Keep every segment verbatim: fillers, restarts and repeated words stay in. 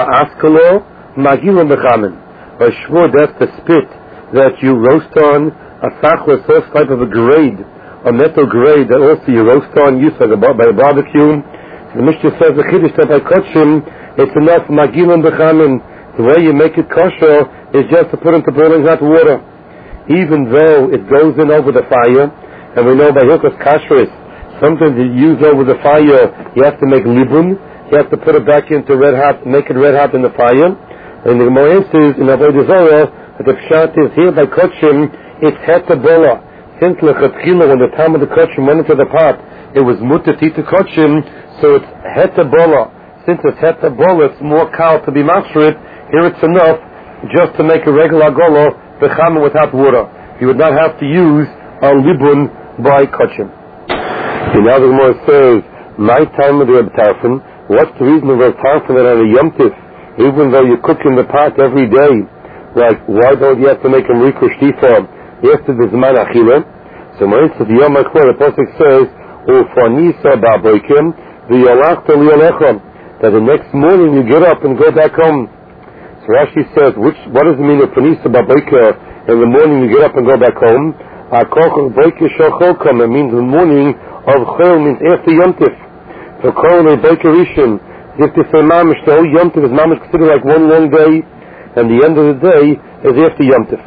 Askalo Magilon Bechamin. Or Shvur, that's the spit that you roast on, a sachla, so type of a grade, a metal grade that also you roast on, used by a barbecue. The Mishnah says the Chiddush that by Kotshim, it's enough Magilon Bechamin. The way you make it kosher is just to put into boiling hot water. Even though it goes in over the fire, and we know by Hilchos Kashrus, something you use over the fire, you have to make libun, you have to put it back into red hot, make it red hot in the fire. And the Gemara says in Avodah Zarah that the pshat is here by Kotshim, it's hetabola. Since lechatchila, when the time of the Kotshim went into the pot, it was mutter to Kotshim, so it's hetabola. Since it's hetabola, it's more kal to be mashrit. Here it's enough just to make a regular golo b'chama without water. You would not have to use a libun by Kotshim. And now the Gemara says, my time of the Reb Tarfon, what's the reason of Reb Tarfon that on a Yom Tif, even though you cook in the pot every day, like, why don't you have to make him rikush tifa after the Zman Achila? So when it's the Yom HaKvor, the Pasuk says, Ufanisa ba'boikim, v'yolachta li'olechem, that the next morning you get up and go back home. So Rashi says, which, what does it mean, Ufanisa ba'boikim, in the morning you get up and go back home? HaKoch boikim shocholkom, it means the morning of Chol means after Yom Tif. So Kol and boikim rishon, if they say mamish, the whole Yom Tif is mamish considered like one long day, and the end of the day is after Yom Tif.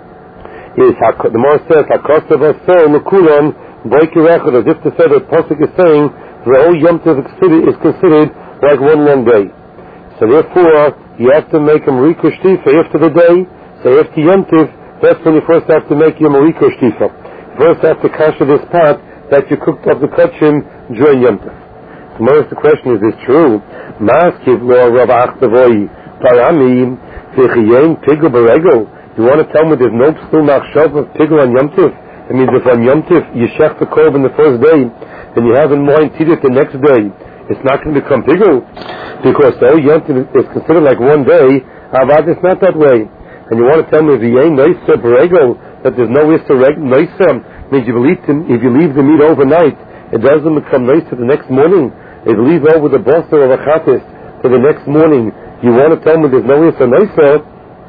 Is the Gemara says Hakosav Asel Nukulan Boiker Echad, as if to say that Pasuk is saying the whole Yom Tif is considered like one long day. So therefore you have to make him rikush tifa after the day. So after Yom Tif, that's when you first have to make him a rikush tifa. First have to kasher this pot that you cooked up the kachim during Yom Tif. Tomorrow's the question, is this true? Maskiv lo Rav Achtavoi Parami V'chiyem Pigel Beregel. You want to tell me there's no psul machshav of Pigel on Yom Tif? It means if on Yom Tif you shech the korban the first day, and you have in mind tidit the next day, it's not going to become Pigel, because the whole Yom Tif is considered like one day. Avad, it's not that way. And you want to tell me V'yem Neisa Beregel, that there's no Issa Neisa, means you leave if you leave the meat overnight, it doesn't become Neisa the next morning. If you leave over the basar of a chatis for the next morning, you want to tell me there's no Issa Neisa?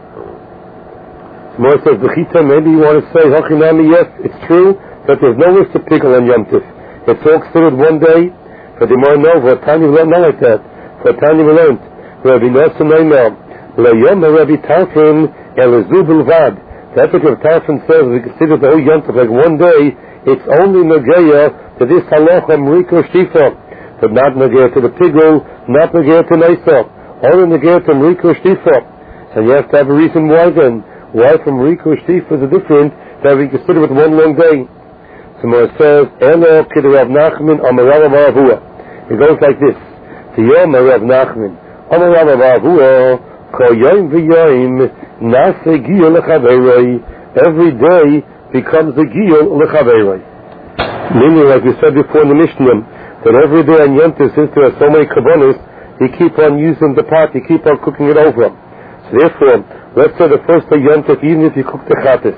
More says Bechita, maybe you want to say Hachinami, yes, it's true that there's no Issa Pigel on Yom Tif. It's all considered one day. For the more no, for Tanya we learned not like that. For Tanya we learned Rabbi Nosson Neymar La Yom Rabbi Tarfon Elazu Bilvad. That's what Rabbi Tarfon says. We consider the whole Yom Tif like one day. It's only Nageya to this halacha Mriko Shtifa, but not Nageya to the Pigel, not Nageya to Neisa, only Nageya to Mriko Shtifa. And you have to have a reason why then. Why from Mriko Shtifa is different that we consider it one long day. So it says, Elo Kid Rav Nachman Amarav Avua. It goes like this. Tiyom Rav Nachman Amarav Avua Ko Yom V'Yom Nase Giyol L'Chaveiroi. Every day becomes the Giyol L'Chaveiroi. Meaning, like we said before in the Mishnah, that every day on Yom Tov, since there are so many kabbalas, you keep on using the pot, you keep on cooking it over. So therefore, let's say the first day Yom Tov, even if you cook the chatas,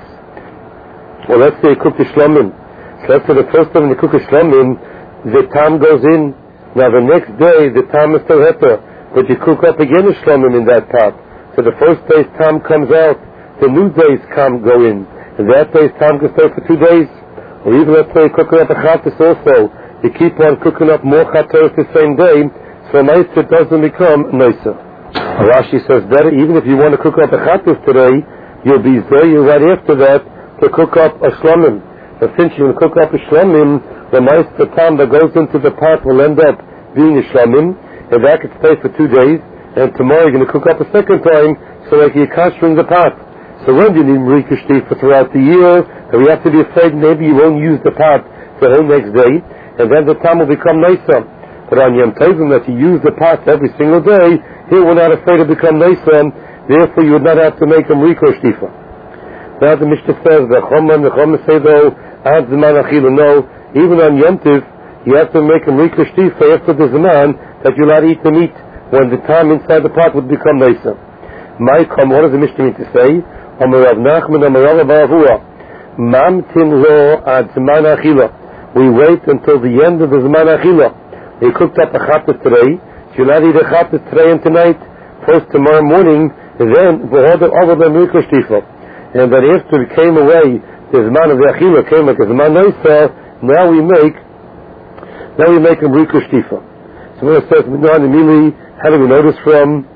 or let's say you cook the shlomim, so let's say the first time you cook the shlomim, the tam goes in. Now the next day, the tam is still heter, but you cook up again the shlomim in that pot. So the first day's tam comes out, the new day's tam go in, and that day's tam can stay for two days. Or even let's say you cook up a chatas also, you keep on cooking up more chatas the same day, so nice it doesn't become nicer. Rashi says better, even if you want to cook up a chatas today, you'll be there right after that to cook up a shlomim. But since you will cook up a shlomim, the nice the time that goes into the pot will end up being a shlomim, and that could stay for two days, and tomorrow you're going to cook up a second time, so like you're kashering the pot. So when do you need Mriko Shtifa throughout the year? And we have to be afraid maybe you won't use the pot the whole next day, and then the time will become nicer. But on Yom Tovim that you use the pot every single day, here we're not afraid to become nicer, therefore you would not have to make a Mriko Shtifa. Now the Mishnah says, the Chomam, the Chomam say though, ad Zman Achila, no, even on Yom Tov, you have to make a Mriko Shtifa after the Zman that you'll not eat the meat, when the time inside the pot would become nicer. My Chom, what does the Mishnah mean to say? Amar Rav Nachman, Amar Rav Avua, Mamtin lo ad Zman Achila. We wait until the end of the Zman Achila. We cooked up a chatas today, so you'll not eat a chatas today and tonight, first tomorrow morning, then behold the other than Riko Shtifa. And then after it came away, the Zman of the Achila came like a Zman Noisa, now we make, now we make him Riko Shtifa. So when it says, immediately, how do we notice from?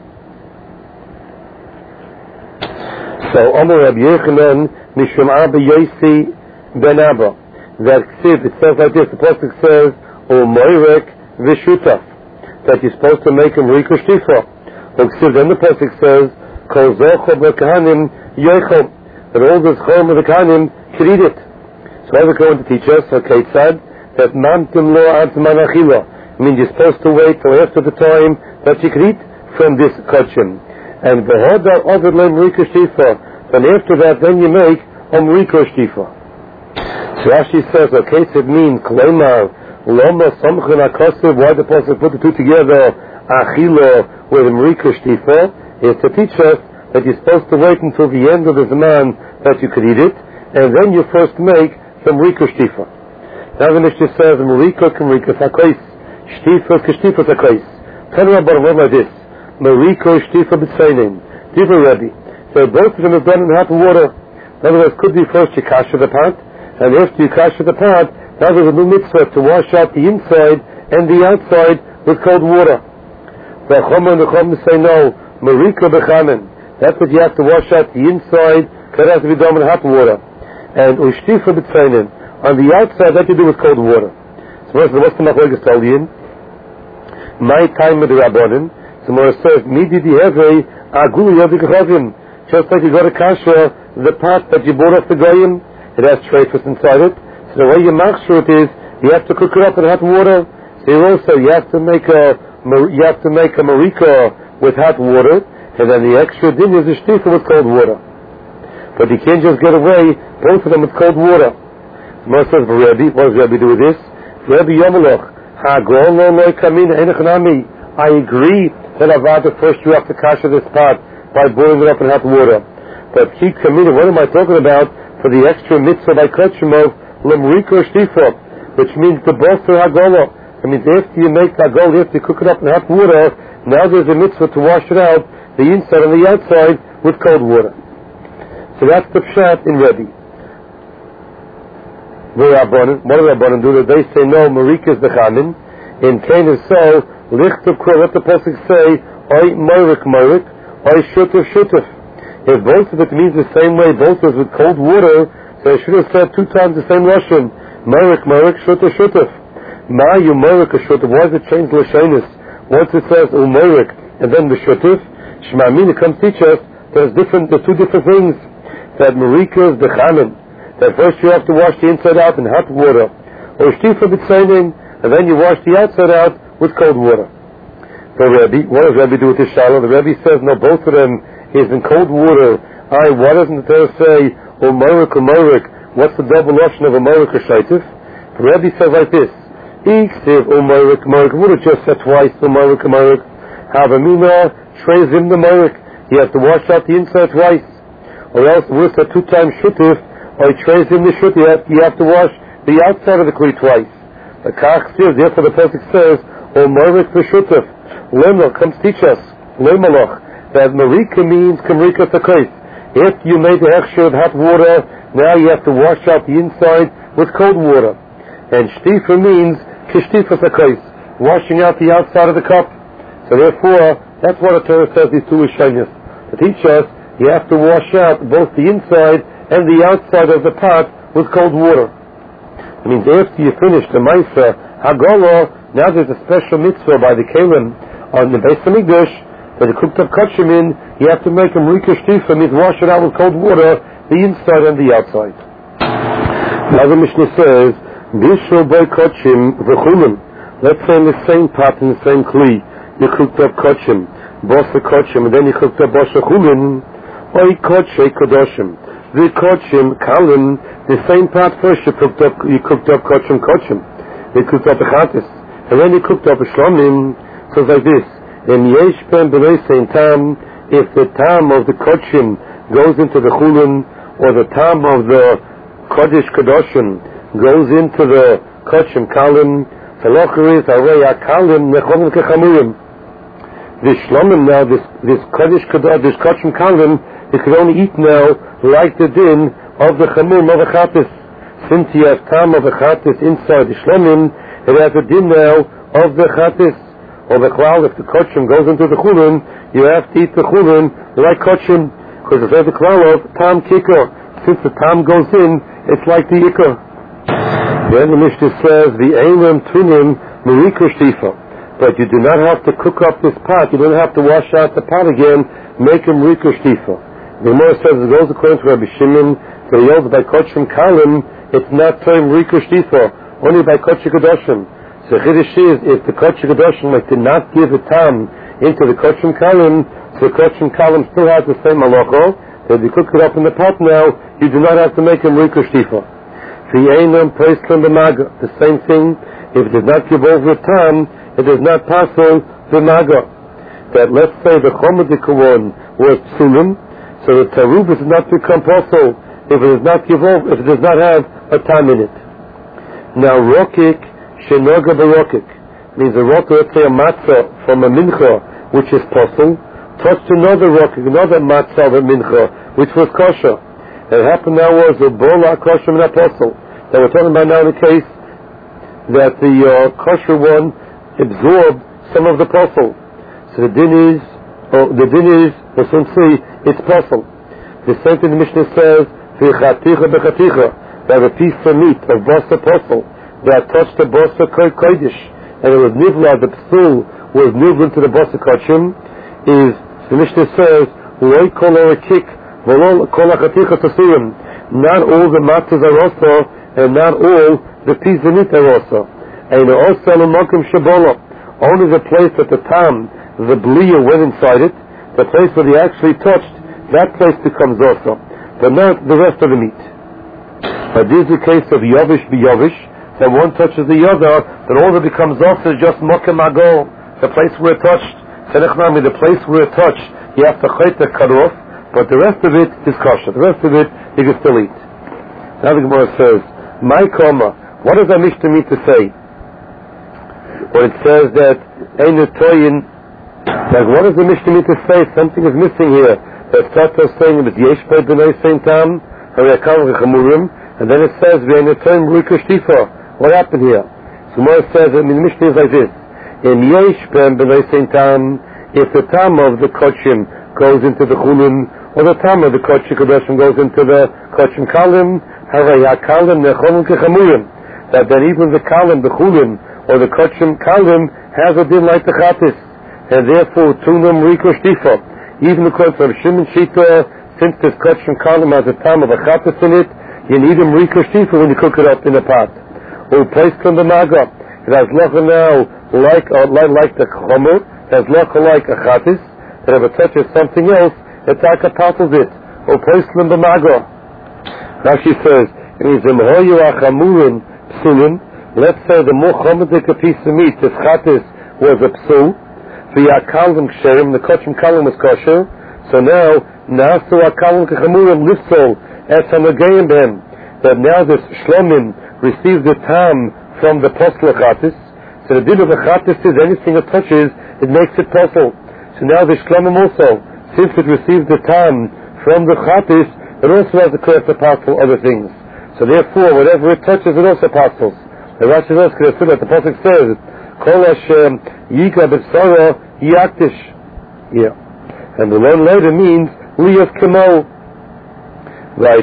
So, Omer Rabbi Yochanan, Mishum Abba Yosi Ben Abba. That it says like this, the Pasuk says, O Moirek Vishutaf, that you're supposed to make him Riko Shtifa. Then the Pasuk says, Kol Zocho B'Kahanim Yochom, that all this Chom of the Kahanim should eat it. So I was going to teach us, okay, Tzad, that Mamtim Lo Ad Zman Achila, means you're supposed to wait till after the time that you can eat from this Kachim. And Behoda Ovid Lem Riko Shtifa, then after that, then you make Om Riko Shtifa. So Rashi says, okay, so it means, Kleimar, Loma Somchin HaKosiv, why the Pasuk put the two together, Achila with Riko Shtifa, is to teach us that you're supposed to wait until the end of the Zman that you could eat it, and then you first make some Riko Shtifa. Now the Mishnah says, Riko Kem Riko Sakais, Shtifa Keshtifa Sakais. Tell me about it like this. Mariko Shtifa B'Tzeinim. Diva Rebbe. So both of them are done in hot water. In other words, could be first you kasha the pot, and after you kasha the pot, now there's a new mitzvah to wash out the inside and the outside with cold water. The Choma and the Choma say no. Mariko B'Chamen. That's what you have to wash out the inside, because it has to be done in hot water. And Ushtifa B'Tzeinim. On the outside, that you do with cold water. So what's the what's the Machlokes told you? My time with the Rabbanim. So Mora says, Midi di Hevei, Agulu Yodik Chavim. Just like you go to Kasha, the pot that you bought off the Goyim, it has treifus inside it. So the way you machshur it is, you have to cook it up in hot water. So you also, you have to make a, you have to make a marika with hot water, and then the extra din is a shtifa with cold water. But you can't just get away, both of them with cold water. Mora says, Rebbe, what does Rebbe do with this? Rebbe Yomelech, Ha'gol lo lo kamin enech nami. I agree that Avada first you have to kasha this pot by boiling it up in hot water. But keep committed, what am I talking about for the extra mitzvah by Kachimov, Lemriko Shtifa, which means the Boster Hagola. It means after you make Hagol, you have to cook it up in hot water, now there's a mitzvah to wash it out, the inside and the outside, with cold water. So that's the pshat in Rebbe. What do Rabbanan do? They say no, Marika is the Chamin. In Cain is so, Lichtav Kro, let the Pasuk say, Oy Moirik Moirik, Oy Shutaf Shutaf. If both of it means the same way, both of it with cold water, so I should have said two times the same Lashon, Moirik Moirik, Shutaf Shutaf. Ma you Moirik Shutaf, why does it change Lashonis? Once it says Umoirik, and then the Shutaf, Shema Mina comes teach us, there's different, there's two different things. That Marika is the Chamin. That first you have to wash the inside out in hot water, or Shtifa B'Tzeinim, and then you wash the outside out with cold water. The Rebbe, what does Rebbe do with this Shiloh? The Rebbe says, no, both of them is in cold water. Aye, why doesn't the Torah say, Umorik, Umorik, what's the double option of Umorik or Shaitif? The Rebbe says like this, Iksiv Umorik, Umorik, would have just said twice, Umorik, Umorik, Havamina, Trezim the Umorik, you have to wash out the inside twice. Or else, would have said two times Shutif, or Trezim the Shut, you have, you have to wash the outside of the Kli twice. The Kach says, therefore the Pasuk says, Umorik v'Shutaf. Lemel comes teach us, Lemaloch, that Marika means Kamrika Takais. After you made the extra of hot water, now you have to wash out the inside with cold water. And Shtifa means Kishtifa Takais, washing out the outside of the cup. So therefore, that's what the Torah says these two Ishaynis. To teach us, you have to wash out both the inside and the outside of the pot with cold water. It means after you finish the Maisa Hagala, now there's a special mitzvah by the Kalim on the Beis Hamikdash that the cooked up kachim in, you have to make a Marika Shtifa, means wash it out with cold water, the inside and the outside. Now the Mishnah says, Bishul by kachim v'chulim. Let's say in the same pot, in the same kli, you cooked up kachim, bosa kachim, and then you cooked up bosa chulin, oy kachay kadoshim. The kachim, kalim, the same pot first you cooked up, you cooked up kachim kachim. You cooked up a chatis, and then you cooked up a shlomim. So it's like this. In yesh pen b'leisein tam, if the tam of the kachim goes into the chulin, or the tam of the kodesh kadoshim goes into the kachim kalim, halacha is arei akalim nechomim kechamurim. this shlomim now, this this kodesh kadosh, this kachim kalim, it could only eat now like the din of the chamum of a chatis. Since you have tam of a chatis inside the shlomim, it has a din now of the chatis. Or the klal, if the kachim goes into the chulin, you have to eat the chulin like kachim, because it's the klal of tam kikor. Since the tam goes in, it's like the ikor. Then the Mishnah says, the eilim tunim merikor shtifa. But you do not have to cook up this pot. You don't have to wash out the pot again. Make him merikor shtifa. The Gemara says it goes according to Rabbi Shimon. The yells by kachim kalim, it's not termed merikor shtifa, only by kachim kadoshim. So the chiddush is, if the kachim kadoshim like did not give a tam into the kachim kalim, so the kachim kalim still has the same halacha. So if you cook it up in the pot now, you do not have to make him merikor shtifa. The same thing, if it does not give over a tam, it does not pass on the maga. That let's say the chomadikawan was psulim, so the tarub does not become possible if it does not give over, if it does not have a tam in it. Now rokik shenoga barokik means a rokik, let's say a matzah from a mincha which is possible, touched another rokik, another matzah of a mincha which was kosher. What happened now was a bola kosher and apostle. That we're talking about now in the case that the uh, kosher one absorbed some of the apostle. So the din is, or the din is, or some say, it's apostle. The same thing the Mishnah says, v'chaticha b'chaticha, that a piece of meat of bosa apostle that touched the bosa kodesh, and it was nivla, the psul was nivla into the bosa kachim, is, the Mishnah says, loy kol or a kick, not all the matzahs are also, and not all the pieces of meat are also. And also only the place that the tam, the bliya went inside it, the place where they actually touched, that place becomes also, but not the rest of the meat. But this is the case of yavish be yavish, that one touches the other, that all that becomes also is just mokem ago, the place where it touched. The place where it touched, you have to chayt cut off. But the rest of it is kosher. The rest of it you can still eat. Now the Gemara says, "My koma." What does that Mishnah mean to say? When it says that Einu Toyin, like what does the Mishnah mean to say? Something is missing here. That starts off saying it was Yesh Bei B'nai Saint Tam, and then it says Einu Toyin Merikor Shtifa. What happened here? So Gemara says, I mean, the Mishnah is like this: In Yesh Bei B'nai Saint Tam, if the tam of the kochim goes into the chulin, or the tam of the kachim kadoshim goes into the kachim kalim, havaya kalim nechomim kechamurim, that then even the kalim, the chulin, or the kachim kalim has a din like the chatis, and therefore tunam merikor shtifa. Even according to Shimon Shita, since this kachim kalim has a tam of a chatis in it, you need a merikor shtifa when you cook it up in a pot. Or placed on the maga, it has lacha now like uh, like, like the chomer, it has lacha like a chatis, that if it touches something else, it's like a part of it. Or placed in the maga. Now she says, let's say the more chomedik a piece of meat, this chatis was a psul, the akalim ksherim, the kachim kalim was kosher, so now, nasu akalim kechamurim lifsol, etanagayim b'hem, that now this shlomim receives the tam from the posel chatis, so the din of the chatis is anything it touches, it makes it posel. So now the shlomim also, since it receives the tam from the chatis, it also has the correct apostle other things. So therefore, whatever it touches, it also apostles. The Rashi says, the Pasuk says, Kol Hashem Yika B'Sara Yaktish. Yeah. And the learn later means Liyas Kemo. Right?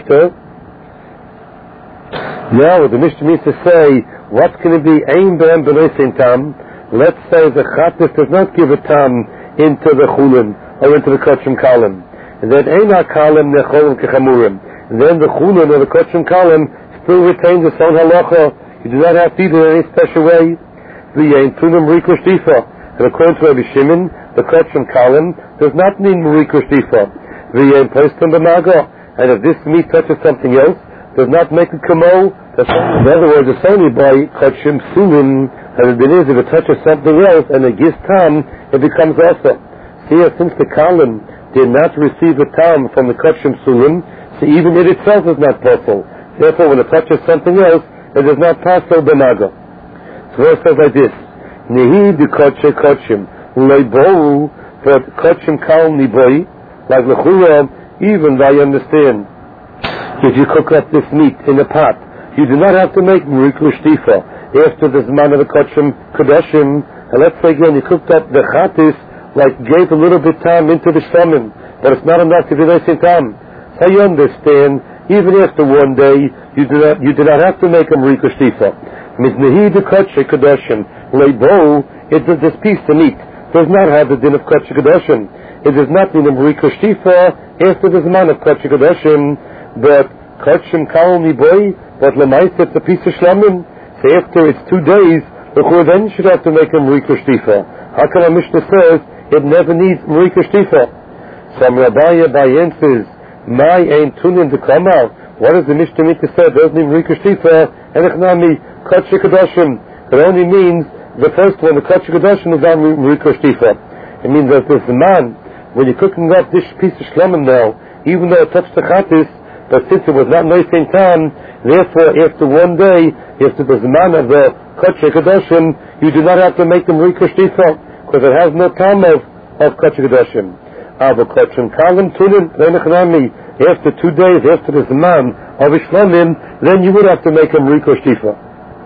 Now, what the Mishnah means to say, what's going to be Ein B'Em B'Leisin Tam? Let's say the chatis does not give a tam into the chulin or into the kachim kalim. And then Ein HaKalim Necholim Kechamurim. And then the chulin or the kachim kalim still retains its own halacha. You do not have to eat it in any special way. The Ein Tunim Merikor Shtifa. And according to Rabbi Shimon, the kachim kalim does not need Merikor Shtifa. The Ein Postam B'Maga. And if this meat touches something else, does not make it kamo. In other words, it's only by kachim sulim. And it is, if it touches something else and it gives tam, it becomes also. See, since the kalim did not receive a tam from the kachim sulim, so even it itself is not possible. Therefore, when it touches something else, it is not possible b'naga. So it says like this: Nehi de kachim kachim leibohu but Kachim Kal Niboy, like Lechura, even I understand. If you cook up this meat in a pot, you do not have to make Murikul Shtifa after the Zman of the Kachim Kodashim. And let's say again, you cooked up the Chatis, like gave a little bit time into the Shlamim, but it's not enough to be nice in time. So you understand, even after one day, you do not you do not have to make a Murikul Shtifa. Miznehi the Kachim Kodashim, Leibo, it does this piece of meat does not have the din of Kachim Kodashim. It does not mean a Murikul Shtifa after the Zman of Kachim Kodashim, but Kachim Kal Niboy, but Lemais it's a piece of Shlamim. So after it's two days, the Chur then should have to make a Murikul Shtifa. How come our Mishnah says it never needs Murikul Shtifa? Some Rabbi Abai answers, My Ein Tunin de Kamal. What does the Mishnah mean to say? It doesn't mean Murikul Shtifa, and Echnami Kachim Kodashim. It only means the first one, the Kachim Kodashim, is not Murikul Shtifa. It means that this man, when you're cooking up this piece of Shlamim now, even though it touched the Chatis, but since it was not nice in time, therefore after one day, after the Zman of the Kachim Kodashim, you do not have to make the Murikul Shtifa, because it has no time of, of Kachim Kodashim. Ava Kachim Kalim Tunin, after two days, after the Zman of Shlamim, then you would have to make a Murikul Shtifa.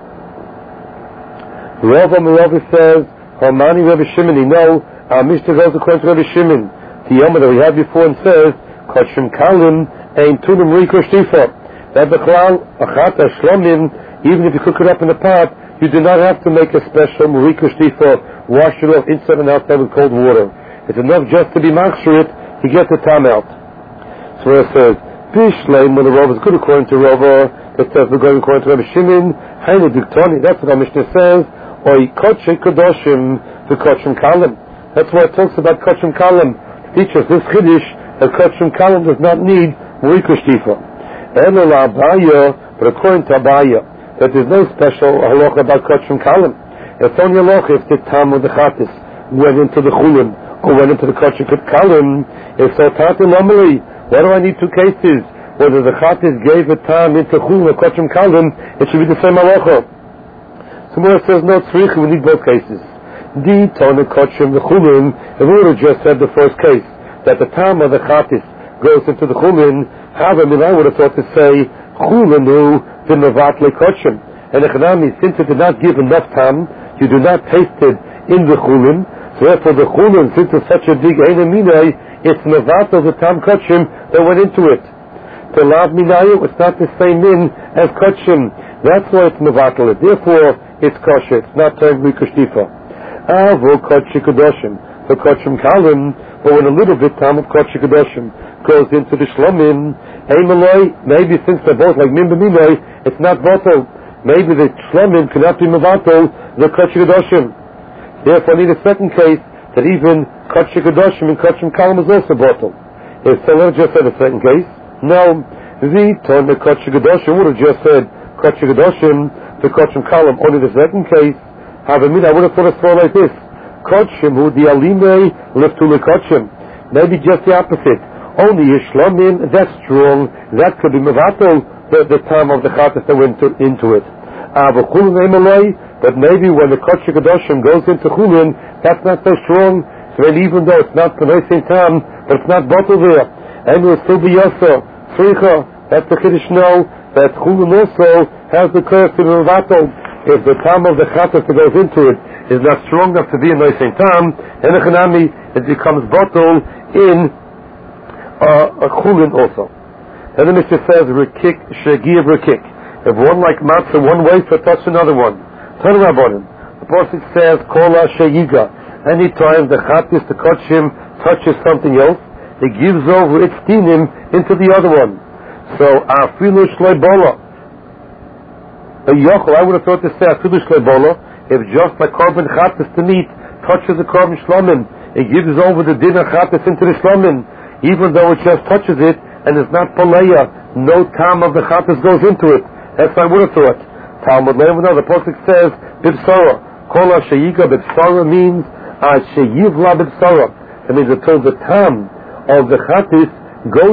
Rava Merava says, Hamani Rabbi Shimon, you know, our Mishnah goes according to Rabbi Shimon. The Yom that we had before and says, Kachim Kalim Ein Tunim Murikul Shtifa. That the Klal Achat Shlamim, even if you cook it up in a pot, you do not have to make a special Murikul Shtifa, wash it off inside and outside with cold water. It's enough just to be machshir it to get the tam out. So it says, Bishlem, when the Rav is good according to Rava, that says we're going according to Rabbi Shimon, Hainu Diktoni, that's what our Mishnah says, Oy Kachim Kodashim, the Kachim Kalim. That's why it talks about Kachim Kalim. Teaches this Chiddush that Kachim Kalim does not need Murikul Shtifa. Elo Abaya, but according to Abaya, that there's no special halacha about Kachim Kalim. It's only halacha if the tam of the Chatis went into the Chulin or went into the Kachim Kalim. If so, Tatin Amali, why do I need two cases? Whether the Chatis gave a tam into Chulin or Kachim Kalim, it should be the same halacha. Somewhere it says no tzrich, we need both cases. Di Tona Kachim the Chulin, if we would have just said the first case, that the tam of the Chatis goes into the Chulin, however, I would have thought to say, Chulinu the Mevatle Kachim. And Echanami, since it did not give enough tam, you do not taste it in the Chulin, so therefore the Chulin, since it's such a big Einaminai, it's Mevatle the tam Kachim that went into it. To Lav Minayu, it's not the same min as Kachim. That's why it's Mevatle. Therefore, it's kosher. It's not termed Murikul Shtifa. Avo Kachim Kodashim, the Kachim Kalim, but when a little bit tam of Kachim Kodashim goes into the Shlamim, Eimaloi, maybe since they're both like Min B'Minoi, it's not Voto. Maybe the Shlamim cannot be Mevato, the Kachim Kodashim. Therefore, I need a second case that even Kachim Kodashim and Kachim Kalim is also Voto. If someone just said a second case, no, the Ton the Kachim Kodashim would have just said Kachim Kodashim, the Kachim Kalim, only the second case. Have a minute, I would have thought it thrown like this. Kachim, who the Alimei, lift to the Kachim. Maybe just the opposite. Only Yishlamim, that's strong. That could be Mevato, the, the time of the Chatas that went to, into it. But maybe when the Kachim Kodashim goes into Chulin, that's not so strong. So then even though it's not the same time, but it's not bottle there. And it will still be Yosso. Tzricha, that's the Kiddush no, that Chulin also has the curse to the Mevato. If the time of the Chatas that goes into it is not strong enough to be a nice time, and the Chanami, it becomes bottle in uh, a Chulin also. Then the Mishnah says, Rekik, Shegiv Rekik. If one like matzah one way, so touch another one. Turn around. The Pasuk says, Kola Sheyiga. Anytime the Chatis, the Kachim, touches something else, it gives over its dinim into the other one. So, Afilu Shlebola. A yochel, I would have thought to say Afilu Shlebola, if just like Korban Chatas to meat touches the Korban Shlamim, it gives over the din of Chatas into the Shlamim, even though it just touches it, and it's not Paleya, no time of the Chatas goes into it. That's what I would have thought. Talmud Lev, no, the Pasuk says, Bibsara. Kola Sheyiga, Bibsara means, uh, Sheyivla Bibsara. That means until the time of the Chatas goes